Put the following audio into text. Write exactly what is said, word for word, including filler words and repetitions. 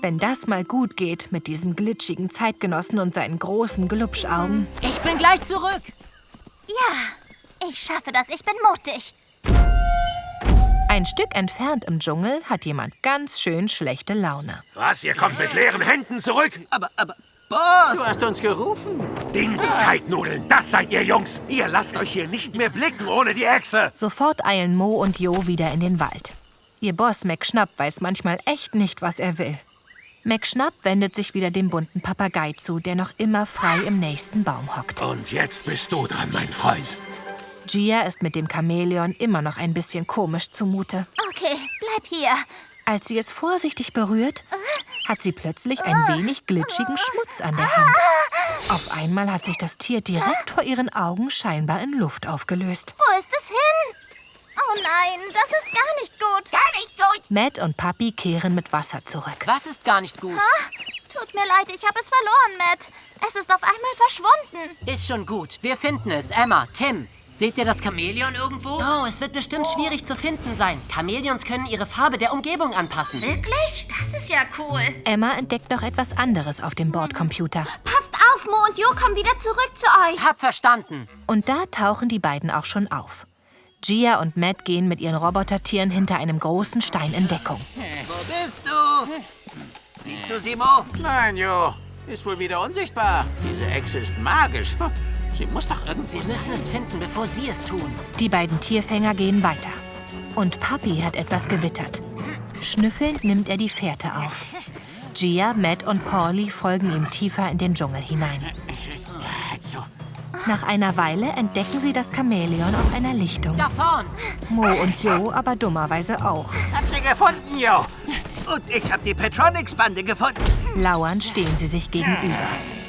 Wenn das mal gut geht mit diesem glitschigen Zeitgenossen und seinen großen Glubschaugen. Ich bin gleich zurück. Ja, ich schaffe das. Ich bin mutig. Ein Stück entfernt im Dschungel hat jemand ganz schön schlechte Laune. Was, ihr kommt mit leeren Händen zurück? Aber, aber, Boss! Du hast uns gerufen. Dingo-Teignudeln, das seid ihr Jungs. Ihr lasst euch hier nicht mehr blicken ohne die Echse. Sofort eilen Mo und Jo wieder in den Wald. Ihr Boss McSchnapp weiß manchmal echt nicht, was er will. McSchnapp wendet sich wieder dem bunten Papagei zu, der noch immer frei im nächsten Baum hockt. Und jetzt bist du dran, mein Freund. Gia ist mit dem Chamäleon immer noch ein bisschen komisch zumute. Okay, bleib hier. Als sie es vorsichtig berührt, hat sie plötzlich ein wenig glitschigen Schmutz an der Hand. Auf einmal hat sich das Tier direkt vor ihren Augen scheinbar in Luft aufgelöst. Wo ist es hin? Oh nein, das ist gar nicht gut. Gar nicht gut. Matt und Papi kehren mit Wasser zurück. Was ist gar nicht gut? Ah, tut mir leid, ich habe es verloren, Matt. Es ist auf einmal verschwunden. Ist schon gut. Wir finden es. Emma, Tim. Seht ihr das Chamäleon irgendwo? Oh, es wird bestimmt schwierig zu finden sein. Chamäleons können ihre Farbe der Umgebung anpassen. Wirklich? Das ist ja cool. Emma entdeckt noch etwas anderes auf dem Bordcomputer. Passt auf, Mo und Jo kommen wieder zurück zu euch. Hab verstanden. Und da tauchen die beiden auch schon auf. Gia und Matt gehen mit ihren Robotertieren hinter einem großen Stein in Deckung. Wo bist du? Siehst du sie, Mo? Nein, Jo. Ist wohl wieder unsichtbar. Diese Echse ist magisch. Sie muss doch irgendwo Wir sein. müssen es finden, bevor sie es tun. Die beiden Tierfänger gehen weiter. Und Papi hat etwas gewittert. Schnüffelnd nimmt er die Fährte auf. Gia, Matt und Paulie folgen ihm tiefer in den Dschungel hinein. So. Nach einer Weile entdecken sie das Chamäleon auf einer Lichtung. Da vorn. Mo und Jo aber dummerweise auch. Hab sie gefunden, Jo. Und ich hab die Petronics-Bande gefunden. Lauernd stehen sie sich gegenüber.